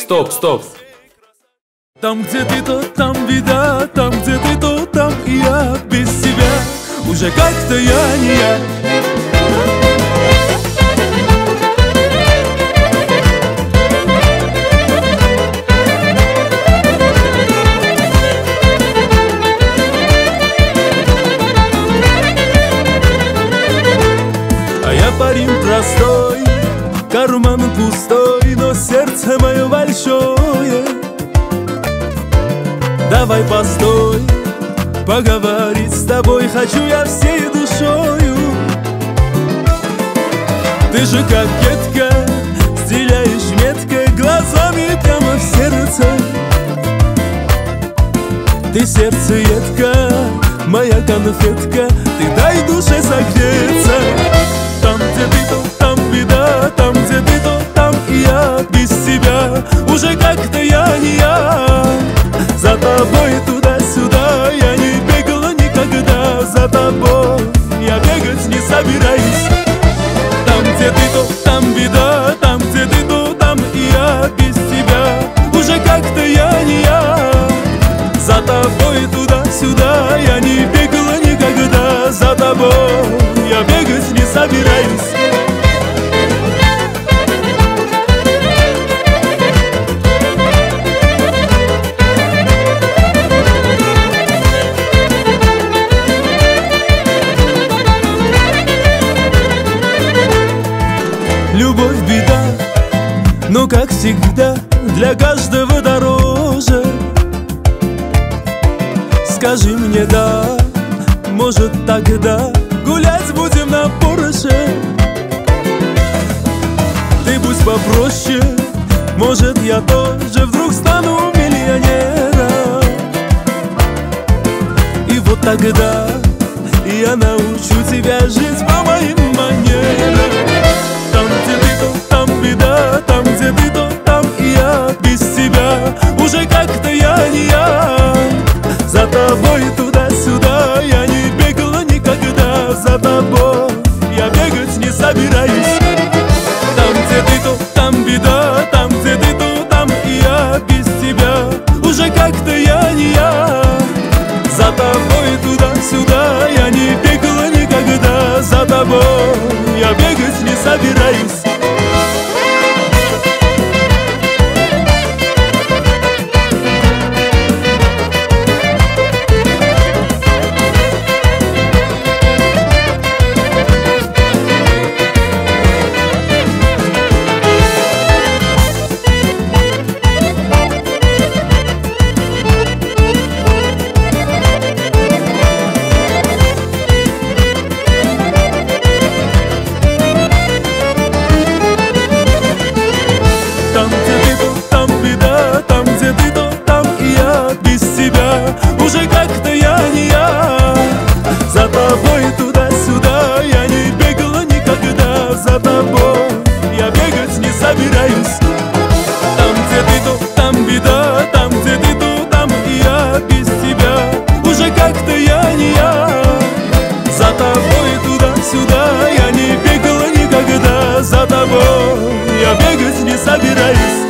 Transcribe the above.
стоп, стоп. Там, где ты, то там беда, там, где ты, то там и я. Без тебя уже как-то я не я. А я парень простой, карман пустой, но сердце мое большое. Давай постой, поговорить с тобой хочу я всей душою. Ты же кокетка, стреляешь метко, глазами прямо в сердце. Ты сердцеедка, моя конфетка, ты дай душе согреться. Там, где ты, то там беда, там, где ты, то там и я. Без тебя уже как-то я не я. За тобой туда-сюда я не бегала никогда. За тобой я бегать не собираюсь. Там, где ты, то там беда, там, где ты, то там и я. Без тебя уже как-то я не я. За тобой туда-сюда я не бегала никогда. За тобой я бегать не собираюсь. Любовь беда, но как всегда для каждого дороже. Скажи мне да, может тогда гулять будем на Порше. Ты будь попроще, может я тоже вдруг стану миллионером. И вот тогда я научу тебя жить по моим манерам. Там, где ты, то там беда, там, где ты, то там и я. Без тебя уже как-то я не я. За тобой туда-сюда я не бегала никогда. За тобой я бегать не собираюсь. Там, где ты, то там беда, там, где ты, то там и я. Без тебя уже как-то я не я. За тобой туда-сюда я не бегала никогда. За тобой я бегать не собираюсь. Уже как-то я не я. За тобой туда-сюда я не бегала никогда. За тобой я бегать не собираюсь. Там, где ты, то там беда, там, где ты, то там и я. Без тебя уже как-то я не я. За тобой туда-сюда я не бегала никогда. За тобой я бегать не собираюсь.